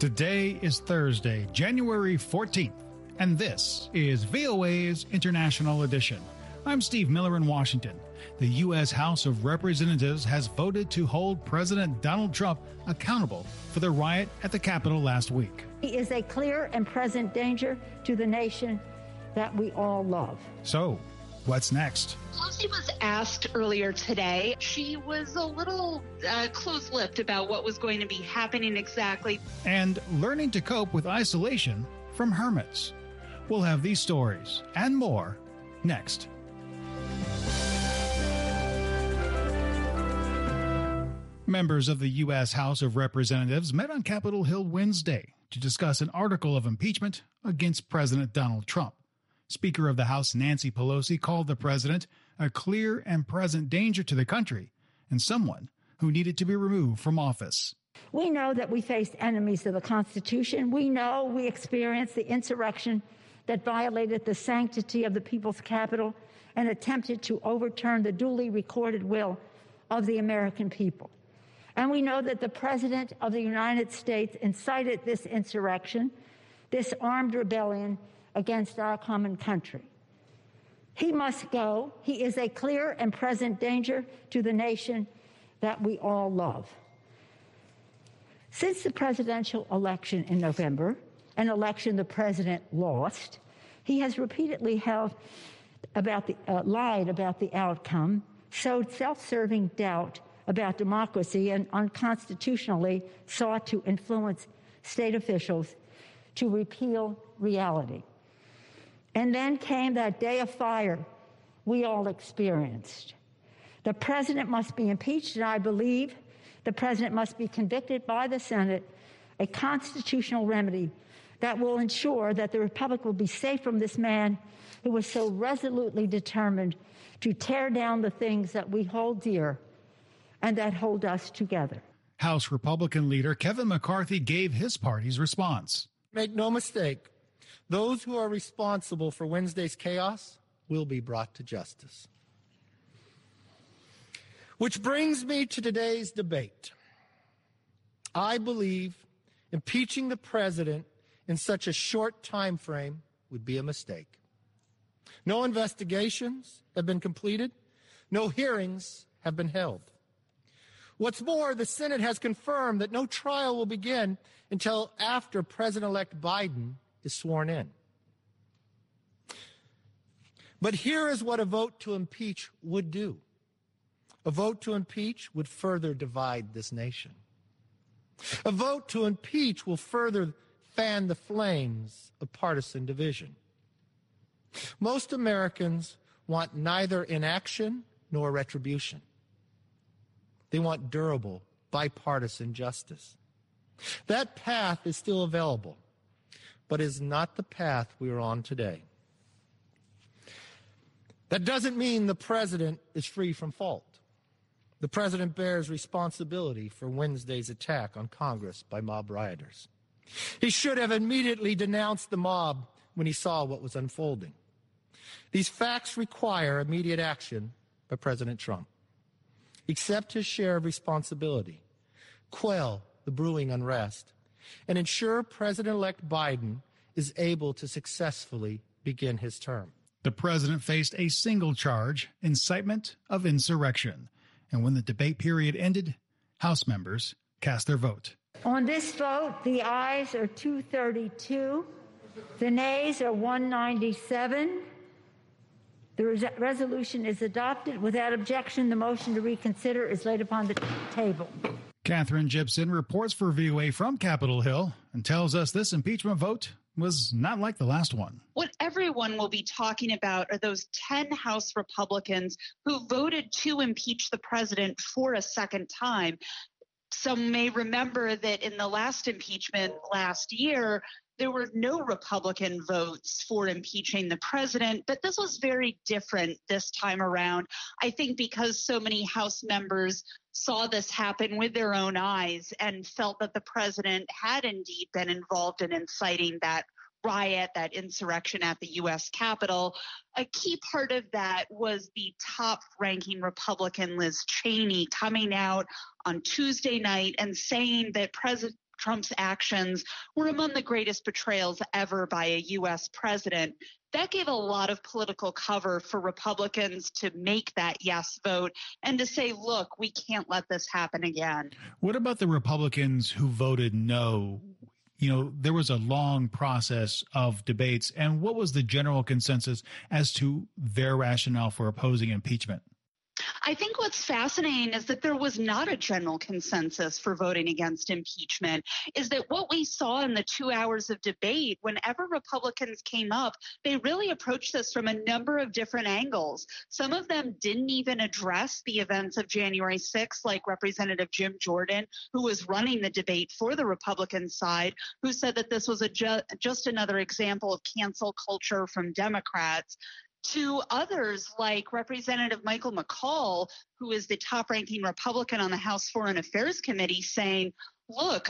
Today is Thursday, January 14th, and this is VOA's International Edition. I'm Steve Miller in Washington. The U.S. House of Representatives has voted to hold President Donald Trump accountable for the riot at the Capitol last week. He is a clear and present danger to the nation that we all love. So, what's next? Pelosi was asked earlier today. She was a little close-lipped about what was going to be happening exactly. And learning to cope with isolation from hermits. We'll have these stories and more next. Members of the U.S. House of Representatives met on Capitol Hill Wednesday to discuss an article of impeachment against President Donald Trump. Speaker of the House Nancy Pelosi called the president a clear and present danger to the country and someone who needed to be removed from office. We know that we faced enemies of the Constitution. We know we experienced the insurrection that violated the sanctity of the people's capital and attempted to overturn the duly recorded will of the American people. And we know that the President of the United States incited this insurrection, this armed rebellion against our common country. He must go. He is a clear and present danger to the nation that we all love. Since the presidential election in November, an election the president lost, he has repeatedly lied about the outcome, sowed self-serving doubt about democracy, and unconstitutionally sought to influence state officials to repeal reality. And then came that day of fire we all experienced. The president must be impeached, and I believe the president must be convicted by the Senate, a constitutional remedy that will ensure that the Republic will be safe from this man who was so resolutely determined to tear down the things that we hold dear and that hold us together. House Republican leader Kevin McCarthy gave his party's response. Make no mistake, those who are responsible for Wednesday's chaos will be brought to justice. Which brings me to today's debate. I believe impeaching the president in such a short time frame would be a mistake. No investigations have been completed. No hearings have been held. What's more, the Senate has confirmed that no trial will begin until after President-elect Biden is sworn in. But here is what a vote to impeach would do. A vote to impeach would further divide this nation. A vote to impeach will further fan the flames of partisan division. Most Americans want neither inaction nor retribution. They want durable, bipartisan justice. That path is still available, but is not the path we are on today. That doesn't mean the president is free from fault. The president bears responsibility for Wednesday's attack on Congress by mob rioters. He should have immediately denounced the mob when he saw what was unfolding. These facts require immediate action by President Trump. Accept his share of responsibility, quell the brewing unrest, and ensure President-elect Biden is able to successfully begin his term. The president faced a single charge, incitement of insurrection. And when the debate period ended, House members cast their vote. On this vote, the ayes are 232, the nays are 197. The resolution is adopted. Without objection, the motion to reconsider is laid upon the table. Catherine Gibson reports for VOA from Capitol Hill and tells us this impeachment vote was not like the last one. What everyone will be talking about are those 10 House Republicans who voted to impeach the president for a second time. Some may remember that in the last impeachment last year, there were no Republican votes for impeaching the president, but this was very different this time around. I think because so many House members saw this happen with their own eyes and felt that the president had indeed been involved in inciting that riot, that insurrection at the U.S. Capitol. A key part of that was the top-ranking Republican Liz Cheney coming out on Tuesday night and saying that Trump's actions were among the greatest betrayals ever by a U.S. president. That gave a lot of political cover for Republicans to make that yes vote and to say, look, we can't let this happen again. What about the Republicans who voted no? You know, there was a long process of debates. And what was the general consensus as to their rationale for opposing impeachment? I think what's fascinating is that there was not a general consensus for voting against impeachment, is that what we saw in the 2 hours of debate, whenever Republicans came up, they really approached this from a number of different angles. Some of them didn't even address the events of January 6th, like Representative Jim Jordan, who was running the debate for the Republican side, who said that this was just another example of cancel culture from Democrats, to others like Representative Michael McCaul, who is the top-ranking Republican on the House Foreign Affairs Committee, saying, look,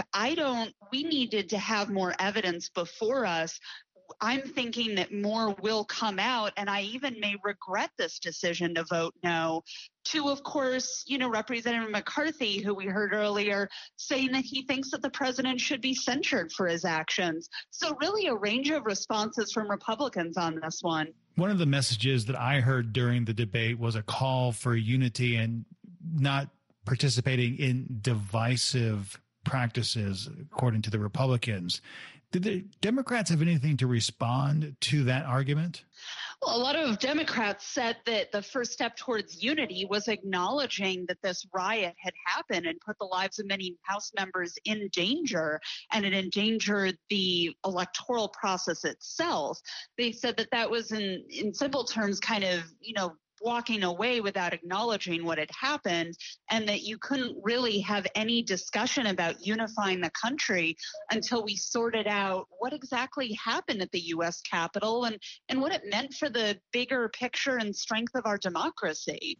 we needed to have more evidence before us. I'm thinking that more will come out, and I even may regret this decision to vote no. To, of course, Representative McCarthy, who we heard earlier, saying that he thinks that the president should be censured for his actions. So really a range of responses from Republicans on this one. One of the messages that I heard during the debate was a call for unity and not participating in divisive practices, according to the Republicans. Did the Democrats have anything to respond to that argument? Well, a lot of Democrats said that the first step towards unity was acknowledging that this riot had happened and put the lives of many House members in danger, and it endangered the electoral process itself. They said that that was, in simple terms, kind of, walking away without acknowledging what had happened, and that you couldn't really have any discussion about unifying the country until we sorted out what exactly happened at the U.S. Capitol and what it meant for the bigger picture and strength of our democracy.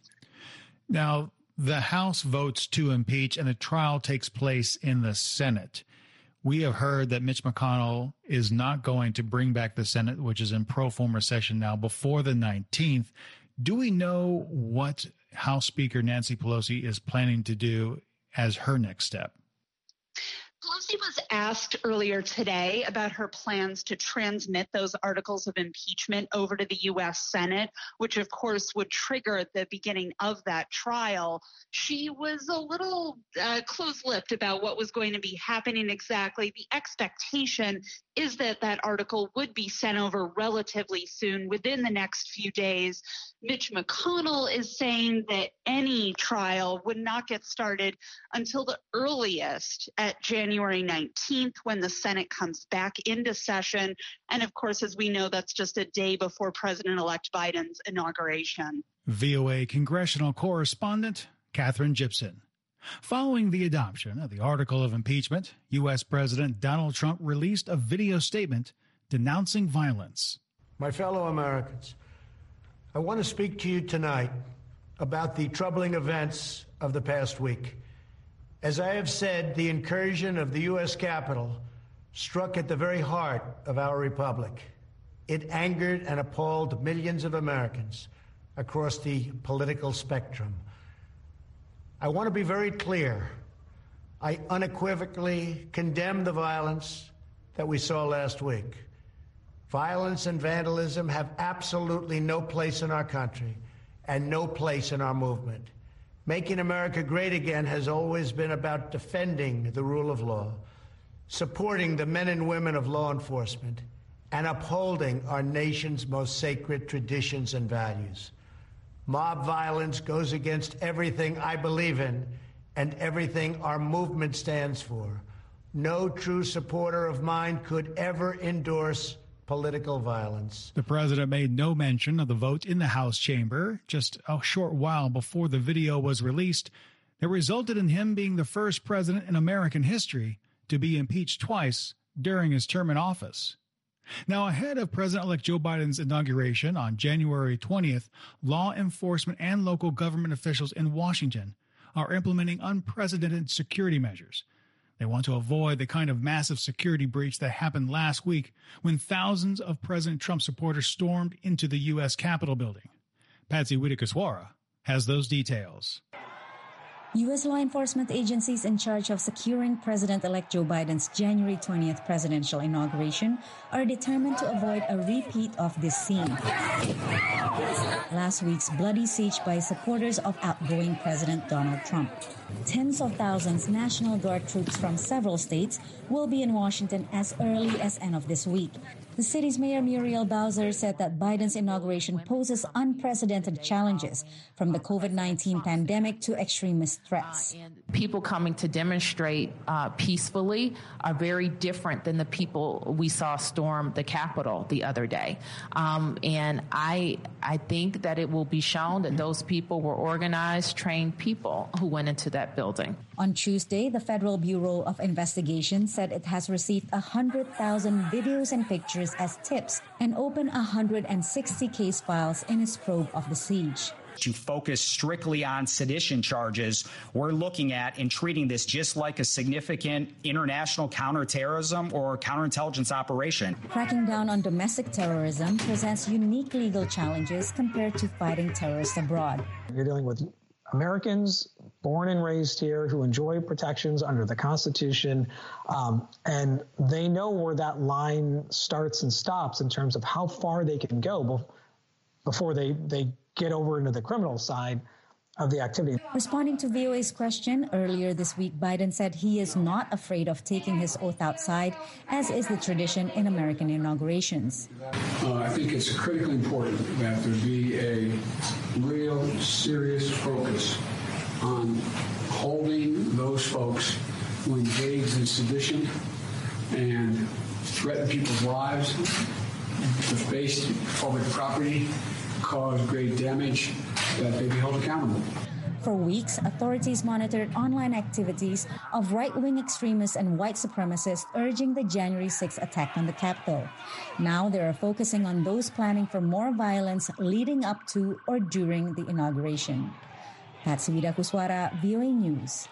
Now, the House votes to impeach and the trial takes place in the Senate. We have heard that Mitch McConnell is not going to bring back the Senate, which is in pro forma session now, before the 19th. Do we know what House Speaker Nancy Pelosi is planning to do as her next step? Pelosi was asked earlier today about her plans to transmit those articles of impeachment over to the U.S. Senate, which, of course, would trigger the beginning of that trial. She was a little close-lipped about what was going to be happening exactly. The expectation is that that article would be sent over relatively soon, within the next few days. Mitch McConnell is saying that any trial would not get started until the earliest at January 19th, when the Senate comes back into session. And of course, as we know, that's just a day before President-elect Biden's inauguration. VOA congressional correspondent Catherine Gibson. Following the adoption of the article of impeachment, U.S. President Donald Trump released a video statement denouncing violence. My fellow Americans, I want to speak to you tonight about the troubling events of the past week. As I have said, the incursion of the U.S. Capitol struck at the very heart of our republic. It angered and appalled millions of Americans across the political spectrum. I want to be very clear. I unequivocally condemn the violence that we saw last week. Violence and vandalism have absolutely no place in our country and no place in our movement. Making America great again has always been about defending the rule of law, supporting the men and women of law enforcement, and upholding our nation's most sacred traditions and values. Mob violence goes against everything I believe in and everything our movement stands for. No true supporter of mine could ever endorse political violence. The president made no mention of the vote in the House chamber just a short while before the video was released that resulted in him being the first president in American history to be impeached twice during his term in office. Now, ahead of President-elect Joe Biden's inauguration on January 20th, law enforcement and local government officials in Washington are implementing unprecedented security measures. They want to avoid the kind of massive security breach that happened last week when thousands of President Trump supporters stormed into the U.S. Capitol building. Patsy Widakuswara has those details. U.S. law enforcement agencies in charge of securing President-elect Joe Biden's January 20th presidential inauguration are determined to avoid a repeat of this scene. Last week's bloody siege by supporters of outgoing President Donald Trump. Tens of thousands National Guard troops from several states will be in Washington as early as end of this week. The city's Mayor Muriel Bowser said that Biden's inauguration poses unprecedented challenges, from the COVID-19 pandemic to extremist threats. People coming to demonstrate peacefully are very different than the people we saw storm the Capitol the other day. And I think that it will be shown that those people were organized, trained people who went into that building. On Tuesday, the Federal Bureau of Investigation said it has received 100,000 videos and pictures as tips and opened 160 case files in its probe of the siege. To focus strictly on sedition charges, we're looking at and treating this just like a significant international counterterrorism or counterintelligence operation. Cracking down on domestic terrorism presents unique legal challenges compared to fighting terrorists abroad. You're dealing with Americans born and raised here who enjoy protections under the Constitution, and they know where that line starts and stops in terms of how far they can go before they get over into the criminal side of the activity. Responding to VOA's question earlier this week, Biden said he is not afraid of taking his oath outside, as is the tradition in American inaugurations. I think it's critically important that there be a real serious focus on holding those folks who engage in sedition and threaten people's lives, deface public property, cause great damage, that they be held accountable. For weeks, authorities monitored online activities of right-wing extremists and white supremacists urging the January 6th attack on the Capitol. Now they are focusing on those planning for more violence leading up to or during the inauguration. Patsy Widakuswara, VOA News.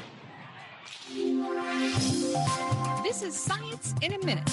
This is Science in a Minute.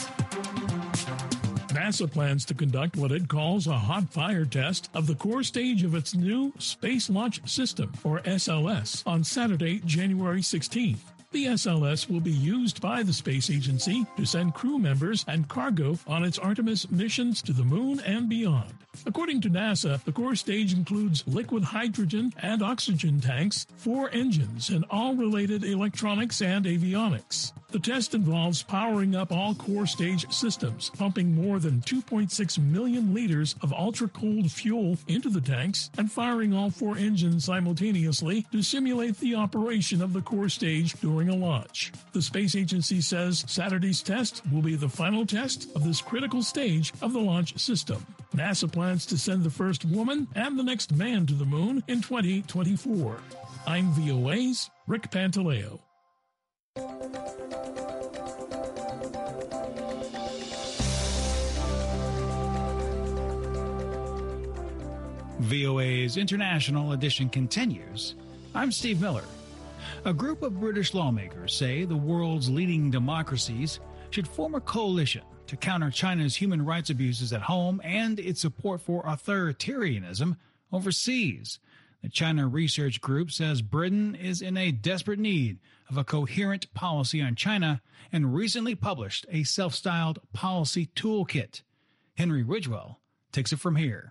NASA plans to conduct what it calls a hot fire test of the core stage of its new Space Launch System, or SLS, on Saturday, January 16th. The SLS will be used by the space agency to send crew members and cargo on its Artemis missions to the moon and beyond. According to NASA, the core stage includes liquid hydrogen and oxygen tanks, 4 engines, and all related electronics and avionics. The test involves powering up all core stage systems, pumping more than 2.6 million liters of ultra-cold fuel into the tanks, and firing all 4 engines simultaneously to simulate the operation of the core stage during a launch. The space agency says Saturday's test will be the final test of this critical stage of the launch system. NASA plans to send the first woman and the next man to the moon in 2024. I'm VOA's Rick Pantaleo. VOA's International Edition continues. I'm Steve Miller. A group of British lawmakers say the world's leading democracies should form a coalition to counter China's human rights abuses at home and its support for authoritarianism overseas. The China Research Group says Britain is in a desperate need of a coherent policy on China and recently published a self-styled policy toolkit. Henry Ridgwell takes it from here.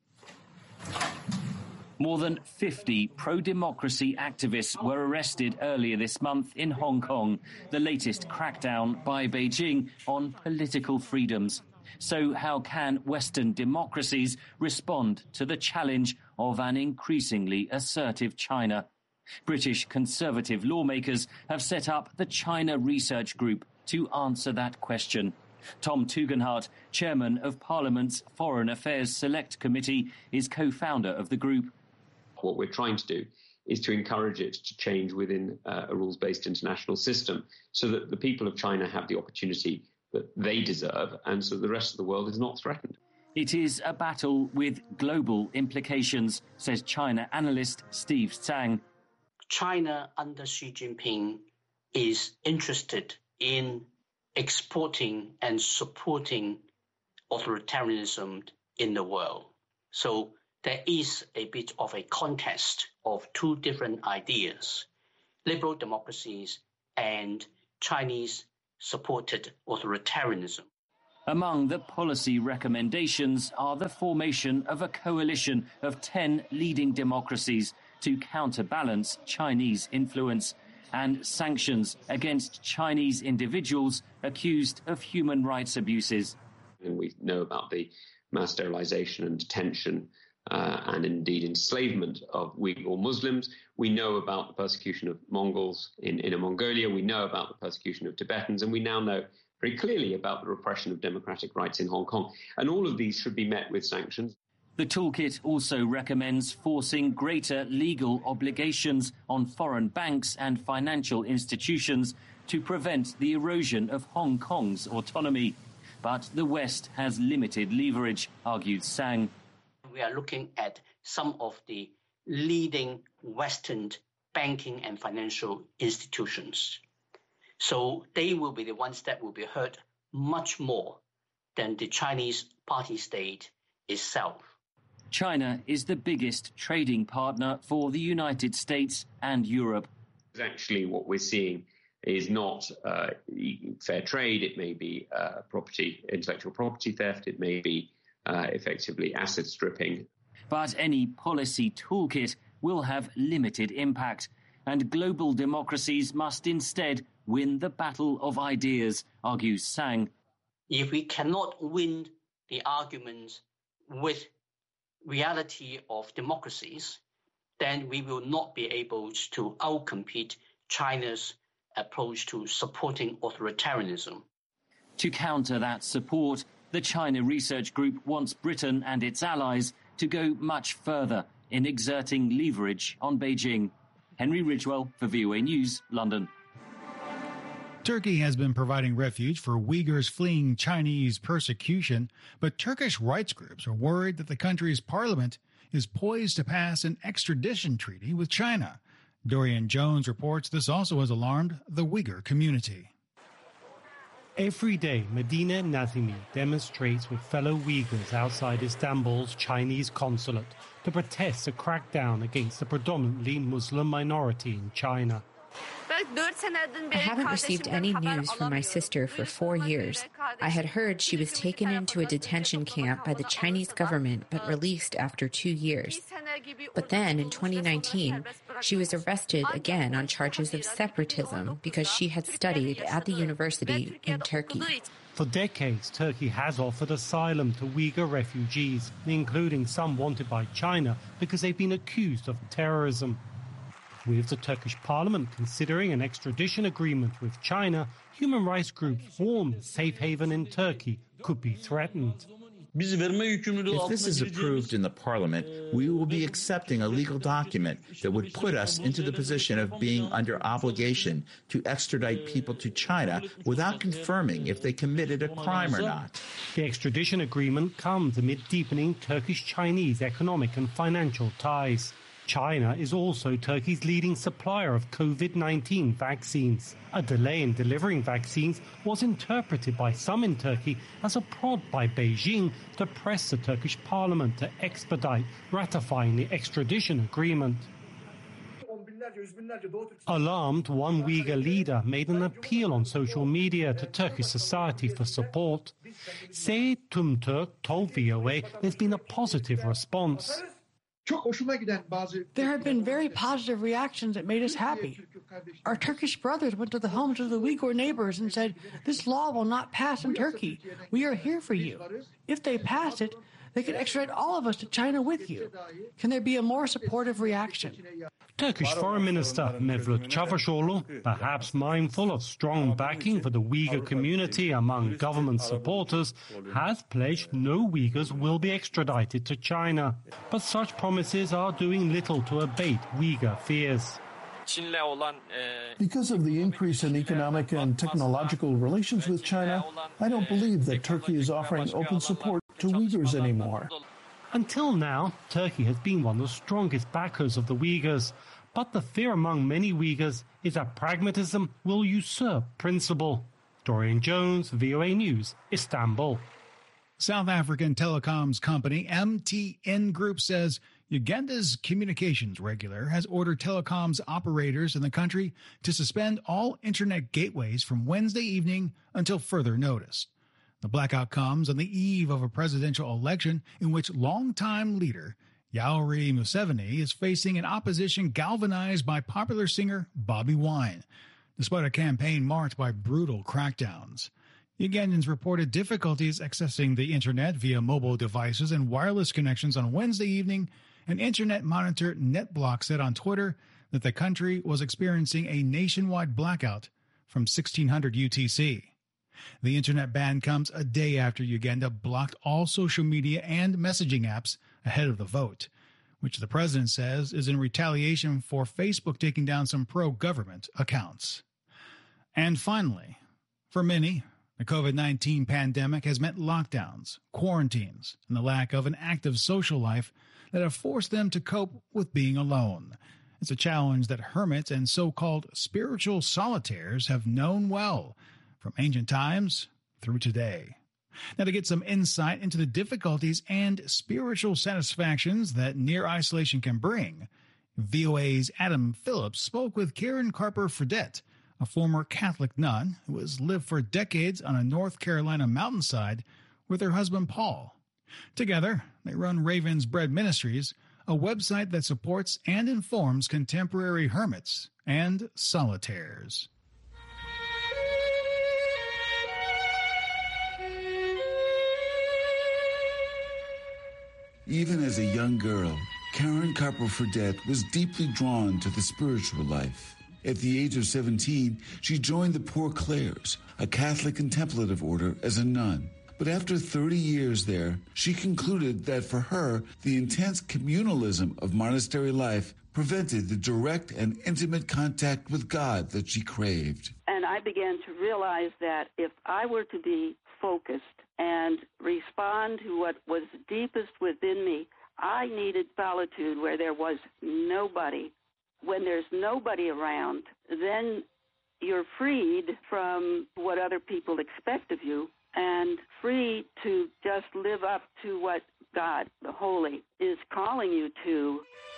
More than 50 pro-democracy activists were arrested earlier this month in Hong Kong, the latest crackdown by Beijing on political freedoms. So how can Western democracies respond to the challenge of an increasingly assertive China? British Conservative lawmakers have set up the China Research Group to answer that question. Tom Tugendhat, chairman of Parliament's Foreign Affairs Select Committee, is co-founder of the group. What we're trying to do is to encourage it to change within a rules-based international system so that the people of China have the opportunity that they deserve and so the rest of the world is not threatened. It is a battle with global implications, says China analyst Steve Tsang. China under Xi Jinping is interested in exporting and supporting authoritarianism in the world. So there is a bit of a contest of two different ideas, liberal democracies and Chinese-supported authoritarianism. Among the policy recommendations are the formation of a coalition of 10 leading democracies to counterbalance Chinese influence and sanctions against Chinese individuals accused of human rights abuses. And we know about the mass sterilization and detention and indeed enslavement of Uyghur Muslims. We know about the persecution of Mongols in Inner Mongolia. We know about the persecution of Tibetans, and we now know very clearly about the repression of democratic rights in Hong Kong. And all of these should be met with sanctions. The toolkit also recommends forcing greater legal obligations on foreign banks and financial institutions to prevent the erosion of Hong Kong's autonomy. But the West has limited leverage, argued Sang. We are looking at some of the leading Western banking and financial institutions. So they will be the ones that will be hurt much more than the Chinese party state itself. China is the biggest trading partner for the United States and Europe. Actually, what we're seeing is not fair trade. It may be intellectual property theft. It may be effectively asset stripping. But any policy toolkit will have limited impact, and global democracies must instead win the battle of ideas, argues Sang. If we cannot win the arguments with reality of democracies, then we will not be able to outcompete China's approach to supporting authoritarianism. To counter that support, the China Research Group wants Britain and its allies to go much further in exerting leverage on Beijing. Henry Ridgewell for VOA News, London. Turkey has been providing refuge for Uyghurs fleeing Chinese persecution, but Turkish rights groups are worried that the country's parliament is poised to pass an extradition treaty with China. Dorian Jones reports this also has alarmed the Uyghur community. Every day, Medina Nazimi demonstrates with fellow Uyghurs outside Istanbul's Chinese consulate to protest a crackdown against the predominantly Muslim minority in China. I haven't received any news from my sister for 4 years. I had heard she was taken into a detention camp by the Chinese government but released after 2 years. But then, in 2019, she was arrested again on charges of separatism because she had studied at the university in Turkey. For decades, Turkey has offered asylum to Uyghur refugees, including some wanted by China because they've been accused of terrorism. With the Turkish parliament considering an extradition agreement with China, human rights groups warn the safe haven in Turkey could be threatened. If this is approved in the parliament, we will be accepting a legal document that would put us into the position of being under obligation to extradite people to China without confirming if they committed a crime or not. The extradition agreement comes amid deepening Turkish-Chinese economic and financial ties. China is also Turkey's leading supplier of COVID-19 vaccines. A delay in delivering vaccines was interpreted by some in Turkey as a prod by Beijing to press the Turkish parliament to expedite ratifying the extradition agreement. Alarmed, one Uyghur leader made an appeal on social media to Turkish society for support. Seyit Tumturk told VOA there's been a positive response. There have been very positive reactions that made us happy. Our Turkish brothers went to the homes of the Uyghur neighbors and said, "This law will not pass in Turkey. We are here for you. If they pass it, they can extradite all of us to China with you." Can there be a more supportive reaction? Turkish Foreign Minister Mevlut Çavuşoğlu, perhaps mindful of strong backing for the Uyghur community among government supporters, has pledged no Uyghurs will be extradited to China. But such promises are doing little to abate Uyghur fears. Because of the increase in economic and technological relations with China, I don't believe that Turkey is offering open support to Uyghurs anymore. Until now, Turkey has been one of the strongest backers of the Uyghurs, but the fear among many Uyghurs is that pragmatism will usurp principle. Dorian Jones, VOA News, Istanbul. South African telecoms company MTN Group says Uganda's communications regulator has ordered telecoms operators in the country to suspend all internet gateways from Wednesday evening until further notice. The blackout comes on the eve of a presidential election in which longtime leader Yoweri Museveni is facing an opposition galvanized by popular singer Bobi Wine, despite a campaign marked by brutal crackdowns. Ugandans reported difficulties accessing the internet via mobile devices and wireless connections on Wednesday evening. An internet monitor NetBlock said on Twitter that the country was experiencing a nationwide blackout from 1600 UTC. The internet ban comes a day after Uganda blocked all social media and messaging apps ahead of the vote, which the president says is in retaliation for Facebook taking down some pro-government accounts. And finally, for many, the COVID-19 pandemic has meant lockdowns, quarantines, and the lack of an active social life that have forced them to cope with being alone. It's a challenge that hermits and so-called spiritual solitaires have known well, from ancient times through today. Now, to get some insight into the difficulties and spiritual satisfactions that near isolation can bring, VOA's Adam Phillips spoke with Karen Carper Fredette, a former Catholic nun who has lived for decades on a North Carolina mountainside with her husband Paul. Together, they run Raven's Bread Ministries, a website that supports and informs contemporary hermits and solitaires. Even as a young girl, Karen Carper Fredette was deeply drawn to the spiritual life. At the age of 17, she joined the Poor Clares, a Catholic contemplative order, as a nun. But after 30 years there, she concluded that for her, the intense communalism of monastery life prevented the direct and intimate contact with God that she craved. And I began to realize that if I were to be focused and respond to what was deepest within me, I needed solitude where there was nobody. When there's nobody around, then you're freed from what other people expect of you and free to just live up to what God, the Holy, is calling you to.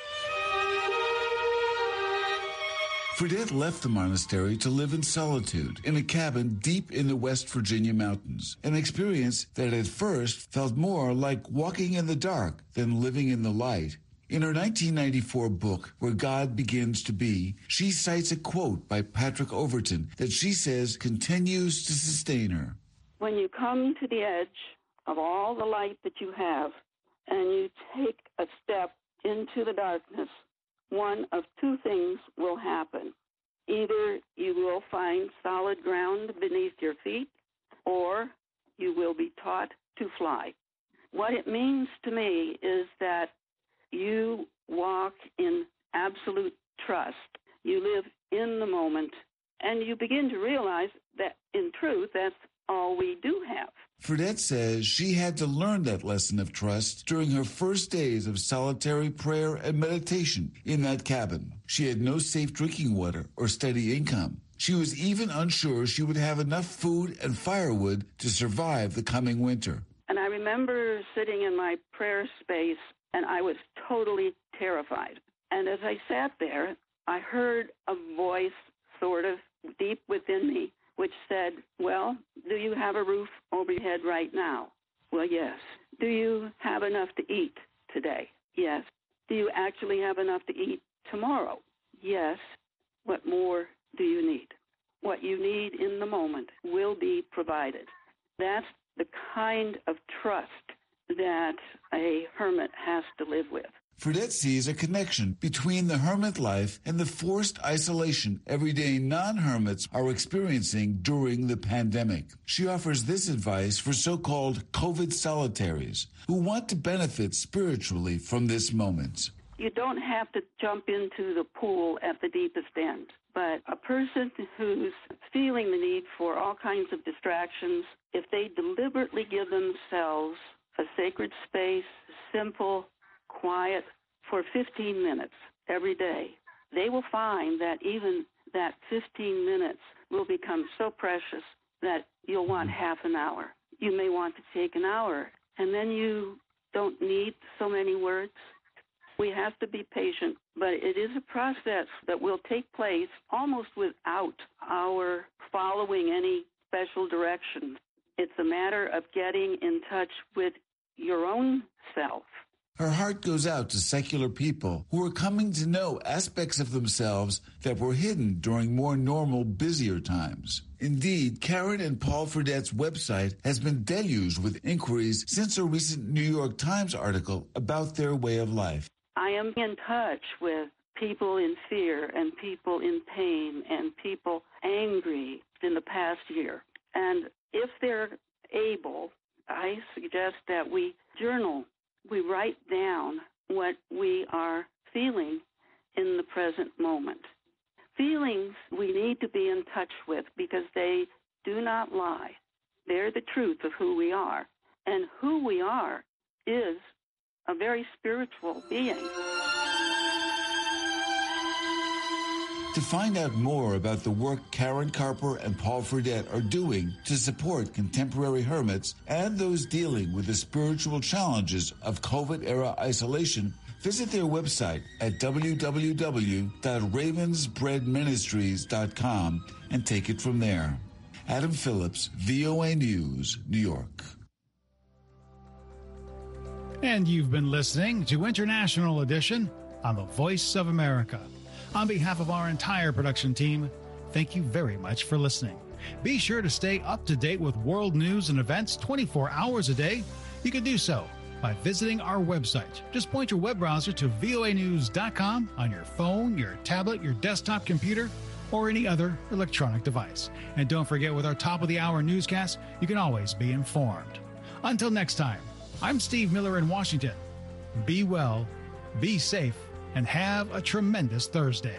Fredette left the monastery to live in solitude in a cabin deep in the West Virginia mountains, an experience that at first felt more like walking in the dark than living in the light. In her 1994 book, Where God Begins to Be, she cites a quote by Patrick Overton that she says continues to sustain her. When you come to the edge of all the light that you have and you take a step into the darkness, one of two things will happen. Either you will find solid ground beneath your feet, or you will be taught to fly. What it means to me is that you walk in absolute trust. You live in the moment, and you begin to realize that, in truth, that's all we do have. Fredette says she had to learn that lesson of trust during her first days of solitary prayer and meditation in that cabin. She had no safe drinking water or steady income. She was even unsure she would have enough food and firewood to survive the coming winter. And I remember sitting in my prayer space, and I was totally terrified. And as I sat there, I heard a voice sort of deep within me, which said, well, do you have a roof over your head right now? Well, yes. Do you have enough to eat today? Yes. Do you actually have enough to eat tomorrow? Yes. What more do you need? What you need in the moment will be provided. That's the kind of trust that a hermit has to live with. Fredette sees a connection between the hermit life and the forced isolation everyday non-hermits are experiencing during the pandemic. She offers this advice for so-called COVID solitaries who want to benefit spiritually from this moment. You don't have to jump into the pool at the deepest end, but a person who's feeling the need for all kinds of distractions, if they deliberately give themselves a sacred space, simple, quiet, for 15 minutes every day, they will find that even that 15 minutes will become so precious that you'll want half an hour. you may want to take an hour, and then you don't need so many words. We have to be patient, but it is a process that will take place almost without our following any special direction. It's a matter of getting in touch with your own self. Her heart goes out to secular people who are coming to know aspects of themselves that were hidden during more normal, busier times. Indeed, Karen and Paul Fredette's website has been deluged with inquiries since a recent New York Times article about their way of life. I am in touch with people in fear and people in pain and people angry in the past year. And if they're able, I suggest that we journal. We write down what we are feeling in the present moment. Feelings we need to be in touch with because they do not lie. They're the truth of who we are. And who we are is a very spiritual being. To find out more about the work Karen Carper and Paul Fredette are doing to support contemporary hermits and those dealing with the spiritual challenges of COVID-era isolation, visit their website at www.ravensbreadministries.com and take it from there. Adam Phillips, VOA News, New York. And you've been listening to International Edition on the Voice of America. On behalf of our entire production team, thank you very much for listening. Be sure to stay up to date with world news and events 24 hours a day. You can do so by visiting our website. Just point your web browser to voanews.com on your phone, your tablet, your desktop computer, or any other electronic device. And don't forget, with our top-of-the-hour newscast, you can always be informed. Until next time, I'm Steve Miller in Washington. Be well, be safe, and have a tremendous Thursday.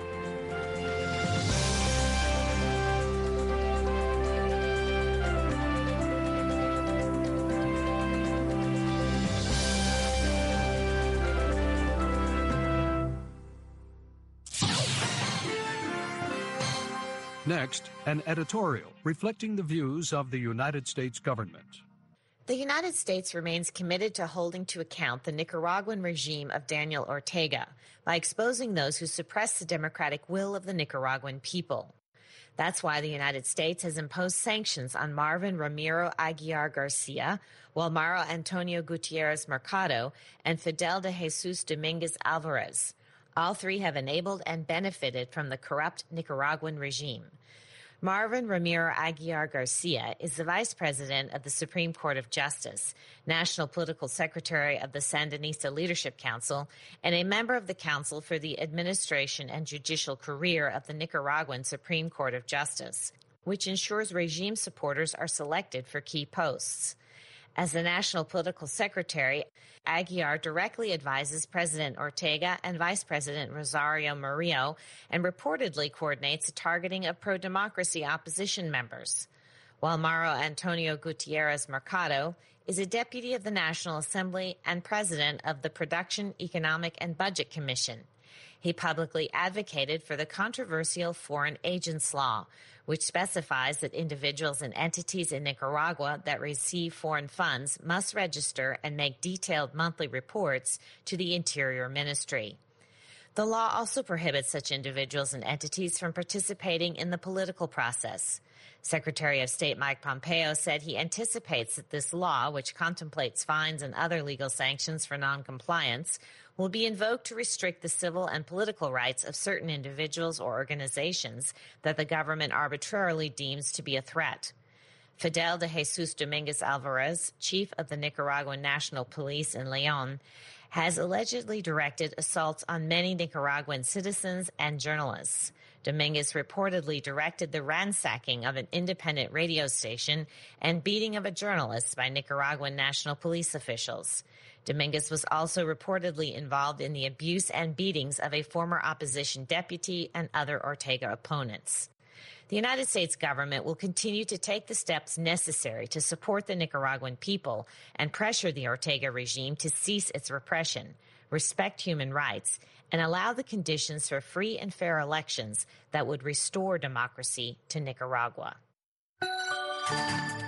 Next, an editorial reflecting the views of the United States government. The United States remains committed to holding to account the Nicaraguan regime of Daniel Ortega by exposing those who suppress the democratic will of the Nicaraguan people. That's why the United States has imposed sanctions on Marvin Ramiro Aguiar Garcia, Walmaro Antonio Gutierrez Mercado, and Fidel de Jesus Dominguez Alvarez. All three have enabled and benefited from the corrupt Nicaraguan regime. Marvin Ramiro Aguiar Garcia is the Vice President of the Supreme Court of Justice, National Political Secretary of the Sandinista Leadership Council, and a member of the Council for the Administration and Judicial Career of the Nicaraguan Supreme Court of Justice, which ensures regime supporters are selected for key posts. As the National Political Secretary, Aguiar directly advises President Ortega and Vice President Rosario Murillo and reportedly coordinates the targeting of pro-democracy opposition members. While Walmaro Antonio Gutierrez Mercado is a deputy of the National Assembly and president of the Production, Economic, and Budget Commission. He publicly advocated for the controversial Foreign Agents Law, which specifies that individuals and entities in Nicaragua that receive foreign funds must register and make detailed monthly reports to the Interior Ministry. The law also prohibits such individuals and entities from participating in the political process. Secretary of State Mike Pompeo said he anticipates that this law, which contemplates fines and other legal sanctions for noncompliance, will be invoked to restrict the civil and political rights of certain individuals or organizations that the government arbitrarily deems to be a threat. Fidel de Jesus Dominguez Alvarez, chief of the Nicaraguan National Police in León, has allegedly directed assaults on many Nicaraguan citizens and journalists. Dominguez reportedly directed the ransacking of an independent radio station and beating of a journalist by Nicaraguan National Police officials. Dominguez was also reportedly involved in the abuse and beatings of a former opposition deputy and other Ortega opponents. The United States government will continue to take the steps necessary to support the Nicaraguan people and pressure the Ortega regime to cease its repression, respect human rights, and allow the conditions for free and fair elections that would restore democracy to Nicaragua.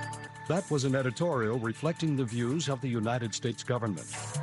That was an editorial reflecting the views of the United States government.